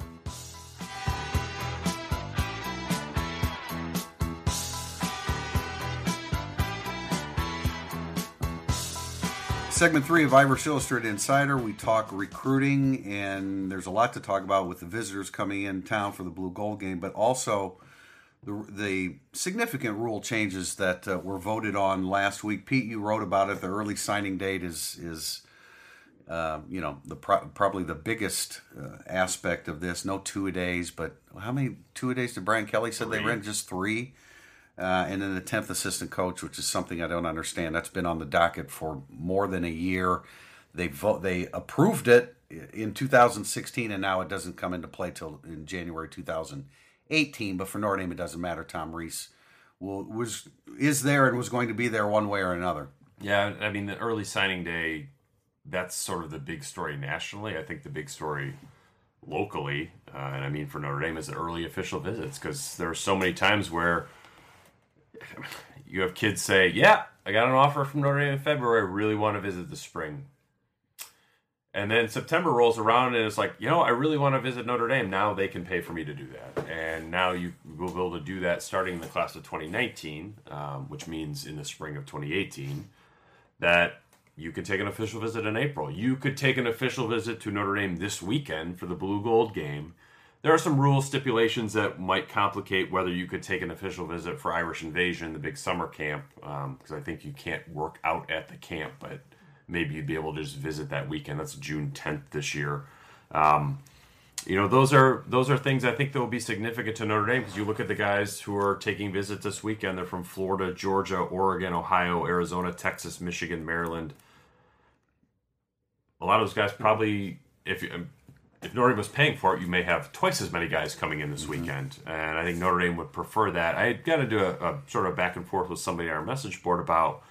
Segment 3 of Irish Illustrated Insider, we talk recruiting, and there's a lot to talk about with the visitors coming in town for the Blue Gold game, but also the significant rule changes that were voted on last week. Pete, you wrote about it. The early signing date is probably the biggest aspect of this. No two-a-days, but how many two-a-days did Brian Kelly said they ran? Just 3. And then the 10th assistant coach, which is something I don't understand. That's been on the docket for more than a year. They approved it in 2016, and now it doesn't come into play till in January 2018. But for Notre Dame, it doesn't matter. Tom Rees is there and was going to be there one way or another. Yeah, I mean, the early signing day, that's sort of the big story nationally. I think the big story locally, and I mean for Notre Dame, is the early official visits, because there are so many times where you have kids say, yeah, I got an offer from Notre Dame in February. I really want to visit the spring. And then September rolls around and it's like, I really want to visit Notre Dame. Now they can pay for me to do that. And now you will be able to do that starting in the class of 2019, which means in the spring of 2018, that you can take an official visit in April. You could take an official visit to Notre Dame this weekend for the Blue Gold game. There are some rule stipulations that might complicate whether you could take an official visit for Irish Invasion, the big summer camp, because I think you can't work out at the camp, but maybe you'd be able to just visit that weekend. That's June 10th this year. Those are things I think that will be significant to Notre Dame, because you look at the guys who are taking visits this weekend. They're from Florida, Georgia, Oregon, Ohio, Arizona, Texas, Michigan, Maryland. A lot of those guys probably, if Notre Dame was paying for it, you may have twice as many guys coming in this weekend. And I think Notre Dame would prefer that. I got to do a sort of back and forth with somebody on our message board about,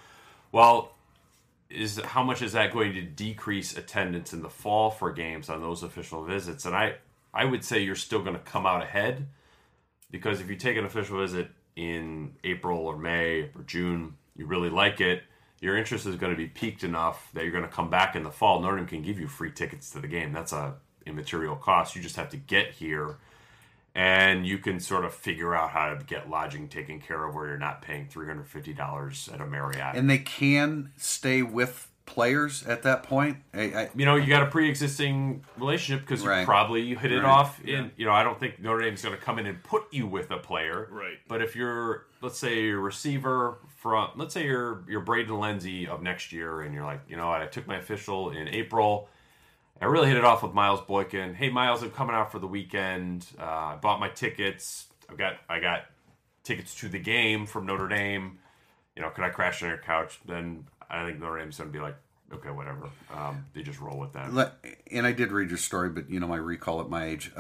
how much is that going to decrease attendance in the fall for games on those official visits? And I would say you're still going to come out ahead, because if you take an official visit in April or May or June, you really like it, your interest is going to be peaked enough that you're going to come back in the fall. Notre Dame can give you free tickets to the game. That's a immaterial cost. You just have to get here, and you can sort of figure out how to get lodging taken care of where you're not paying $350 at a Marriott. And they can stay with players at that point. You got a pre-existing relationship, because you probably hit it off in. I don't think Notre Dame's going to come in and put you with a player. Right. But if you're, let's say, you're a receiver from, let's say you're Braden Lenzy of next year, and you're like, I took my official in April. I really hit it off with Miles Boykin. Hey, Miles, I'm coming out for the weekend. I bought my tickets. I got tickets to the game from Notre Dame. Could I crash on your couch? Then I think Notre Dame's going to be like, okay, whatever. They just roll with that. And I did read your story, but my recall at my age.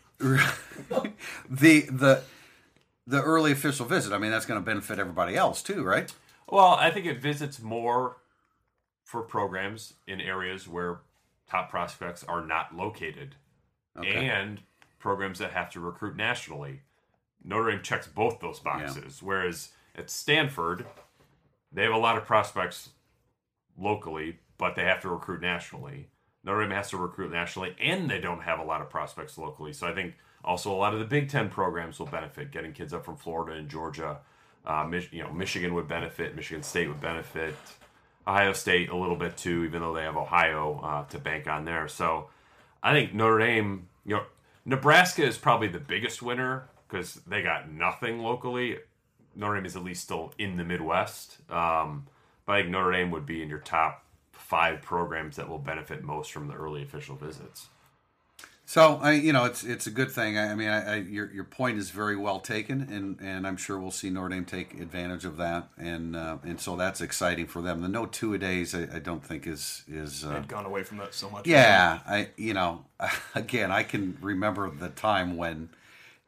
The early official visit. I mean, that's going to benefit everybody else too, right? Well, I think it visits more for programs in areas where top prospects are not located, and programs that have to recruit nationally. Notre Dame checks both those boxes, whereas at Stanford, they have a lot of prospects locally, but they have to recruit nationally. Notre Dame has to recruit nationally, and they don't have a lot of prospects locally. So I think also a lot of the Big Ten programs will benefit, getting kids up from Florida and Georgia. Michigan would benefit. Michigan State would benefit. Ohio State a little bit too, even though they have Ohio to bank on there. So I think Notre Dame, Nebraska is probably the biggest winner because they got nothing locally. Notre Dame is at least still in the Midwest. But I think Notre Dame would be in your top 5 programs that will benefit most from the early official visits. So it's a good thing. I mean, your point is very well taken, and I'm sure we'll see Notre Dame take advantage of that, and so that's exciting for them. The no two-a-days, I don't think is they'd gone away from that so much. Yeah, again, I can remember the time when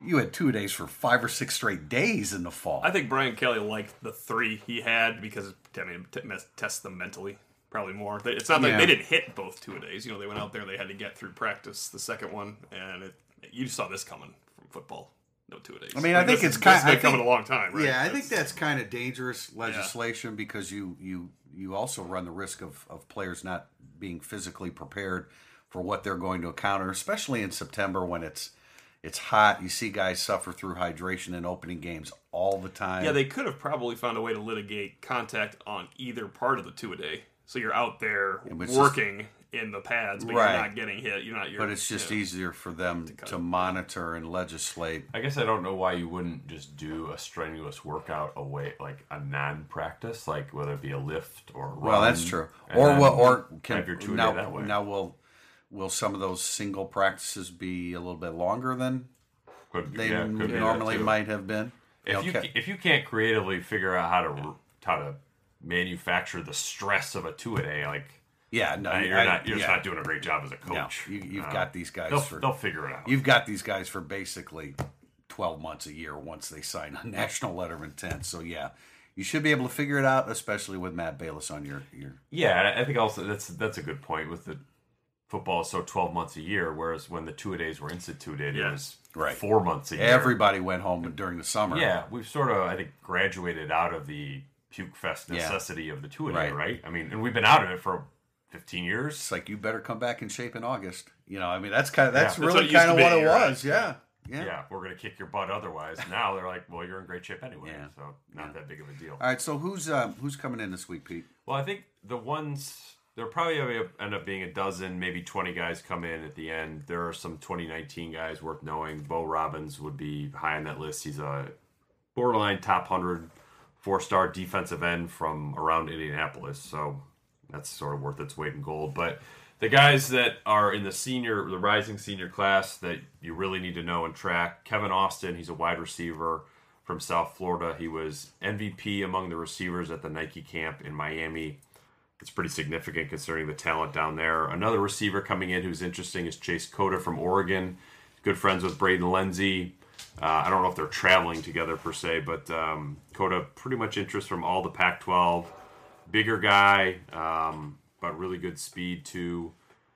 You had 2-a-days for 5 or 6 straight days in the fall. I think Brian Kelly liked the 3 he had because, I mean, test them mentally. Probably more. It's not like they didn't hit both 2-a-days. You know, they went out there, they had to get through practice the second one, and you saw this coming from football. No 2-a-days. I mean, I think it's kind of coming a long time, right? Yeah, I think that's kind of dangerous legislation because you also run the risk of players not being physically prepared for what they're going to encounter, especially in September when it's hot. You see guys suffer through hydration in opening games all the time. Yeah, they could have probably found a way to litigate contact on either part of the 2-a-day. So you're out there working in the pads, but you're not getting hit. But it's just easier for them to monitor and legislate. I guess I don't know why you wouldn't just do a strenuous workout away, like a non-practice, like whether it be a lift or a run. Well, that's true. Or have your 2-a-day that way. Now will some of those single practices be a little bit longer than they normally might have been? If you can't creatively figure out how to manufacture the stress of a 2-a-day, like you're just not doing a great job as a coach. No, you've got these guys. They'll figure it out. You've got these guys for basically 12 months a year once they sign a national letter of intent. So you should be able to figure it out, especially with Matt Balis on your. Yeah, I think also that's a good point. With the football is so 12 months a year, whereas when the 2-a-days were instituted, it was 4 months a year. Everybody went home during the summer. Yeah, we've sort of, I think, graduated out of the puke fest necessity of the 2-a-day, right? I mean, and we've been out of it for 15 years. It's like, you better come back in shape in August. I mean, that's really kind of what it was. Right? Yeah, we're going to kick your butt otherwise. Now they're like, well, you're in great shape anyway, so not that big of a deal. All right, so who's coming in this week, Pete? Well, I think the ones, there probably end up being a dozen, maybe 20 guys come in at the end. There are some 2019 guys worth knowing. Bo Robbins would be high on that list. He's a borderline top 100 4-star defensive end from around Indianapolis, so that's sort of worth its weight in gold. But the guys that are in the rising senior class that you really need to know and track, Kevin Austin, he's a wide receiver from South Florida. He was MVP among the receivers at the Nike camp in Miami. It's pretty significant considering the talent down there. Another receiver coming in who's interesting is Chase Cota from Oregon. Good friends with Braden Lenzy. I don't know if they're traveling together per se, but Cota, pretty much interest from all the Pac-12. Bigger guy, but really good speed too.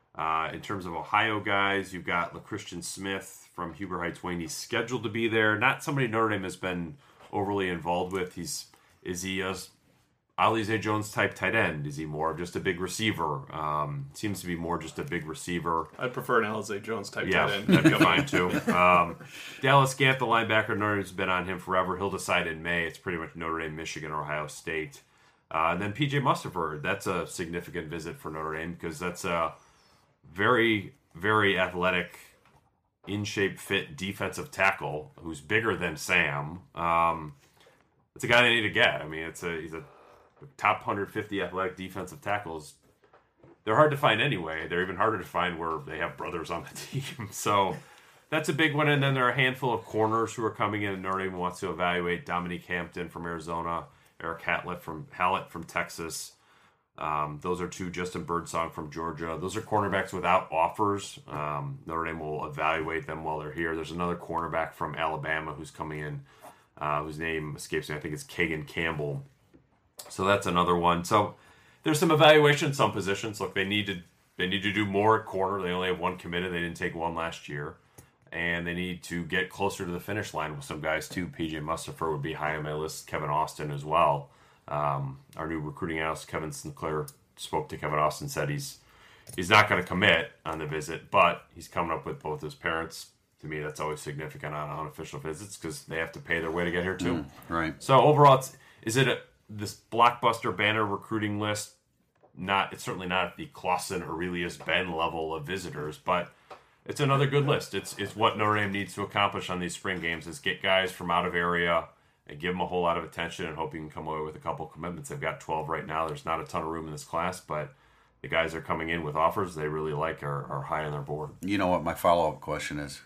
In terms of Ohio guys, you've got LaChristian Smith from Huber Heights Wayne. He's scheduled to be there. Not somebody Notre Dame has been overly involved with. Is he a Alize Jones type tight end? Is he more of just a big receiver? Seems to be more just a big receiver. I'd prefer an Alize Jones type tight end. That'd be fine too. Dallas Gant, the linebacker, Notre Dame's been on him forever. He'll decide in May. It's pretty much Notre Dame, Michigan, or Ohio State. And then PJ Mustipher, that's a significant visit for Notre Dame because that's a very, very athletic, in-shape, fit defensive tackle who's bigger than Sam. It's a guy they need to get. I mean, he's a top 150 athletic defensive tackles. They're hard to find anyway. They're even harder to find where they have brothers on the team. So that's a big one. And then there are a handful of corners who are coming in and Notre Dame wants to evaluate. Dominique Hampton from Arizona, Eric Hallett from Texas. Those are two. Justin Birdsong from Georgia. Those are cornerbacks without offers. Notre Dame will evaluate them while they're here. There's another cornerback from Alabama who's coming in, whose name escapes me. I think it's Kagan Campbell. So that's another one. So there's some evaluation in some positions. Look, they need to do more at corner. They only have one committed. They didn't take one last year. And they need to get closer to the finish line with some guys too. PJ Mustipher would be high on my list. Kevin Austin as well. Our new recruiting analyst, Kevin Sinclair, spoke to Kevin Austin, said he's not going to commit on the visit, but he's coming up with both his parents. To me, that's always significant on unofficial visits because they have to pay their way to get here too. Right. So overall, is it this blockbuster banner recruiting list? It's certainly not at the Clausen, Aurelius, Ben level of visitors, but it's another good list. It's what Notre Dame needs to accomplish on these spring games is get guys from out of area and give them a whole lot of attention and hope you can come away with a couple commitments. They've got 12 right now. There's not a ton of room in this class, but the guys are coming in with offers they really like are high on their board. You know what my follow-up question is?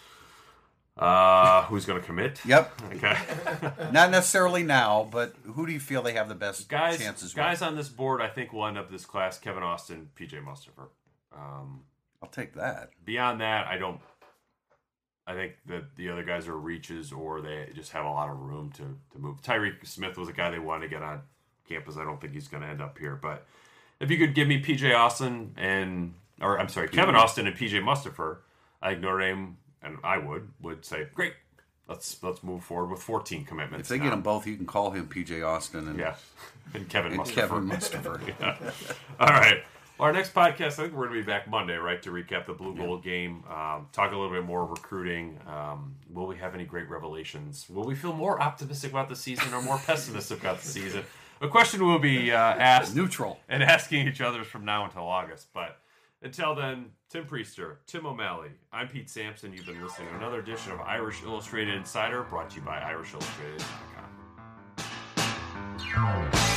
Who's going to commit? Yep. Okay. Not necessarily now, but who do you feel they have the best chances with? Guys on this board, I think, will end up this class, Kevin Austin, PJ Mustipher. I'll take that. Beyond that, I I think that the other guys are reaches or they just have a lot of room to move. Tyreek Smith was a guy they wanted to get on campus. I don't think he's going to end up here. But if you could give me Kevin Austin and PJ Mustipher, I think Notre Dame, and I would say, great, let's move forward with 14 commitments. If they get them both, you can call him PJ Austin and Kevin Mustipher. Kevin Mustipher. Yeah. All right. Well, our next podcast, I think we're going to be back Monday, right, to recap the Blue Gold game, talk a little bit more recruiting. Will we have any great revelations? Will we feel more optimistic about the season or more pessimistic about the season? A question will be asked. Neutral. And asking each other from now until August. But until then, Tim Priester, Tim O'Malley, I'm Pete Sampson. You've been listening to another edition of Irish Illustrated Insider, brought to you by IrishIllustrated.com.